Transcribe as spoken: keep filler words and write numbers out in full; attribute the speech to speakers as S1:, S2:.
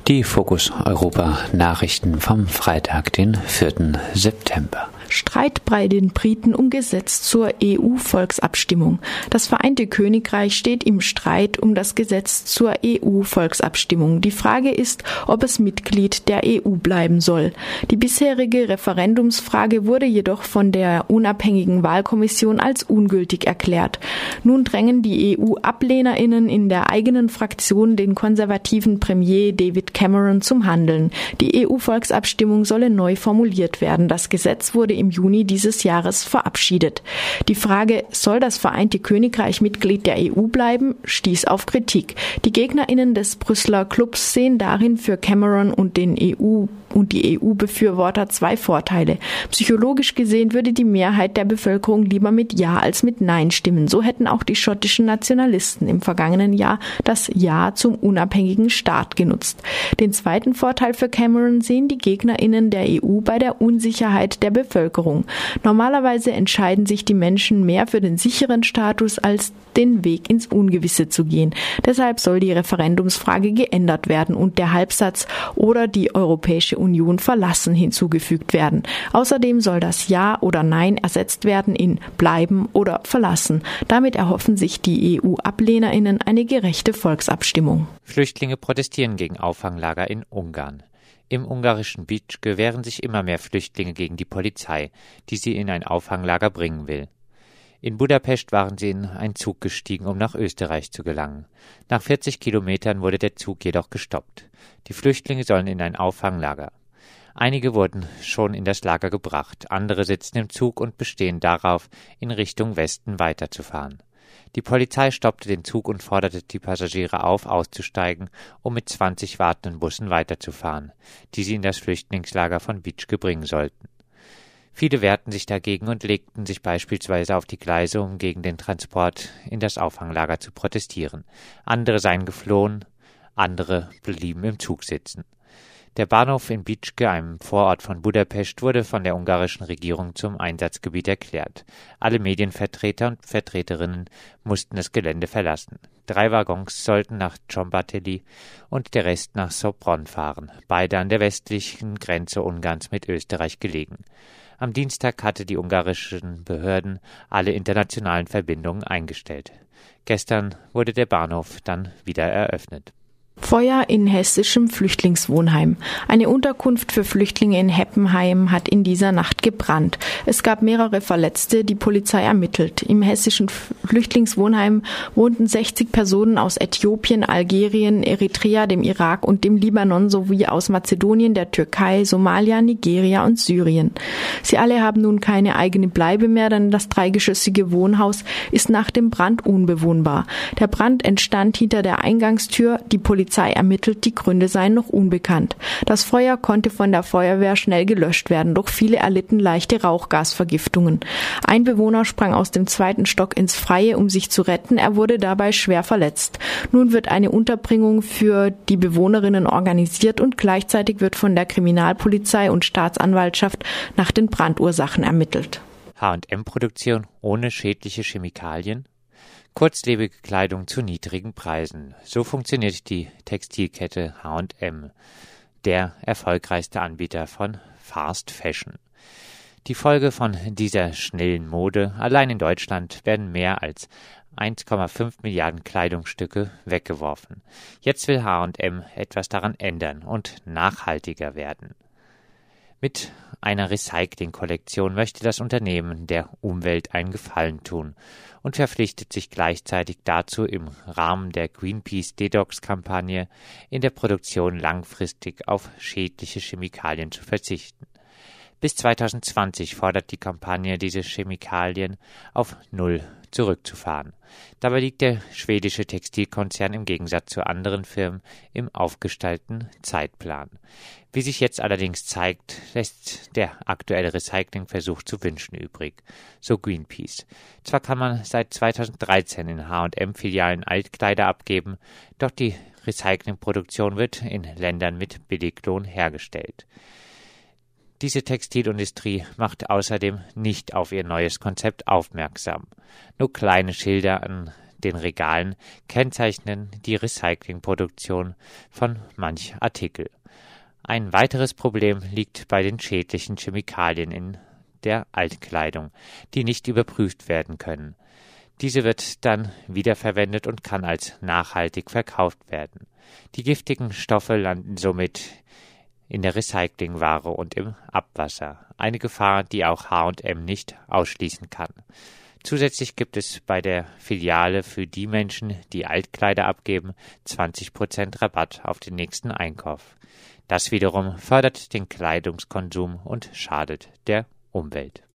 S1: Die Fokus Europa Nachrichten vom Freitag, den vierten September.
S2: Streit bei den Briten um Gesetz zur E U-Volksabstimmung. Das Vereinte Königreich steht im Streit um das Gesetz zur E U-Volksabstimmung. Die Frage ist, ob es Mitglied der E U bleiben soll. Die bisherige Referendumsfrage wurde jedoch von der unabhängigen Wahlkommission als ungültig erklärt. Nun drängen die E U-AblehnerInnen in der eigenen Fraktion den konservativen Premier David Cameron zum Handeln. Die E U-Volksabstimmung solle neu formuliert werden. Das Gesetz wurde im Juni dieses Jahres verabschiedet. Die Frage, soll das Vereinte Königreich Mitglied der E U bleiben, stieß auf Kritik. Die GegnerInnen des Brüsseler Clubs sehen darin für Cameron und den E U und die E U-Befürworter zwei Vorteile. Psychologisch gesehen würde die Mehrheit der Bevölkerung lieber mit Ja als mit Nein stimmen. So hätten auch die schottischen Nationalisten im vergangenen Jahr das Ja zum unabhängigen Staat genutzt. Den zweiten Vorteil für Cameron sehen die GegnerInnen der E U bei der Unsicherheit der Bevölkerung. Normalerweise entscheiden sich die Menschen mehr für den sicheren Status als den Weg ins Ungewisse zu gehen. Deshalb soll die Referendumsfrage geändert werden und der Halbsatz oder die Europäische Union verlassen hinzugefügt werden. Außerdem soll das Ja oder Nein ersetzt werden in bleiben oder verlassen. Damit erhoffen sich die E U-AblehnerInnen eine gerechte Volksabstimmung.
S3: Flüchtlinge protestieren gegen Auffanglager in Ungarn. Im ungarischen Bicske wehren sich immer mehr Flüchtlinge gegen die Polizei, die sie in ein Auffanglager bringen will. In Budapest waren sie in einen Zug gestiegen, um nach Österreich zu gelangen. Nach vierzig Kilometern wurde der Zug jedoch gestoppt. Die Flüchtlinge sollen in ein Auffanglager. Einige wurden schon in das Lager gebracht, andere sitzen im Zug und bestehen darauf, in Richtung Westen weiterzufahren. Die Polizei stoppte den Zug und forderte die Passagiere auf, auszusteigen, um mit zwanzig wartenden Bussen weiterzufahren, die sie in das Flüchtlingslager von Bicske bringen sollten. Viele wehrten sich dagegen und legten sich beispielsweise auf die Gleise, um gegen den Transport in das Auffanglager zu protestieren. Andere seien geflohen, andere blieben im Zug sitzen. Der Bahnhof in Bicske, einem Vorort von Budapest, wurde von der ungarischen Regierung zum Einsatzgebiet erklärt. Alle Medienvertreter und Vertreterinnen mussten das Gelände verlassen. Drei Waggons sollten nach Szombathely und der Rest nach Sopron fahren, beide an der westlichen Grenze Ungarns mit Österreich gelegen. Am Dienstag hatte die ungarischen Behörden alle internationalen Verbindungen eingestellt. Gestern wurde der Bahnhof dann wieder eröffnet.
S2: Feuer in hessischem Flüchtlingswohnheim. Eine Unterkunft für Flüchtlinge in Heppenheim hat in dieser Nacht gebrannt. Es gab mehrere Verletzte, die Polizei ermittelt. Im hessischen Flüchtlingswohnheim wohnten sechzig Personen aus Äthiopien, Algerien, Eritrea, dem Irak und dem Libanon sowie aus Mazedonien, der Türkei, Somalia, Nigeria und Syrien. Sie alle haben nun keine eigene Bleibe mehr, denn das dreigeschossige Wohnhaus ist nach dem Brand unbewohnbar. Der Brand entstand hinter der Eingangstür. Die Polizei Polizei ermittelt, die Gründe seien noch unbekannt. Das Feuer konnte von der Feuerwehr schnell gelöscht werden, doch viele erlitten leichte Rauchgasvergiftungen. Ein Bewohner sprang aus dem zweiten Stock ins Freie, um sich zu retten. Er wurde dabei schwer verletzt. Nun wird eine Unterbringung für die Bewohnerinnen organisiert und gleichzeitig wird von der Kriminalpolizei und Staatsanwaltschaft nach den Brandursachen ermittelt.
S3: H und M-Produktion ohne schädliche Chemikalien? Kurzlebige Kleidung zu niedrigen Preisen. So funktioniert die Textilkette H und M, der erfolgreichste Anbieter von Fast Fashion. Die Folge von dieser schnellen Mode: allein in Deutschland werden mehr als eins Komma fünf Milliarden Kleidungsstücke weggeworfen. Jetzt will H und M etwas daran ändern und nachhaltiger werden. Mit einer Recycling-Kollektion möchte das Unternehmen der Umwelt einen Gefallen tun und verpflichtet sich gleichzeitig dazu, im Rahmen der Greenpeace-Detox-Kampagne in der Produktion langfristig auf schädliche Chemikalien zu verzichten. Bis zweitausendzwanzig fordert die Kampagne, diese Chemikalien auf Null zurückzufahren. Dabei liegt der schwedische Textilkonzern im Gegensatz zu anderen Firmen im aufgestellten Zeitplan. Wie sich jetzt allerdings zeigt, lässt der aktuelle Recyclingversuch zu wünschen übrig, so Greenpeace. Zwar kann man seit zweitausenddreizehn in H und M-Filialen Altkleider abgeben, doch die Recyclingproduktion wird in Ländern mit Billiglohn hergestellt. Diese Textilindustrie macht außerdem nicht auf ihr neues Konzept aufmerksam. Nur kleine Schilder an den Regalen kennzeichnen die Recyclingproduktion von manch Artikel. Ein weiteres Problem liegt bei den schädlichen Chemikalien in der Altkleidung, die nicht überprüft werden können. Diese wird dann wiederverwendet und kann als nachhaltig verkauft werden. Die giftigen Stoffe landen somit in der Recyclingware und im Abwasser. Eine Gefahr, die auch H und M nicht ausschließen kann. Zusätzlich gibt es bei der Filiale für die Menschen, die Altkleider abgeben, zwanzig Prozent Rabatt auf den nächsten Einkauf. Das wiederum fördert den Kleidungskonsum und schadet der Umwelt.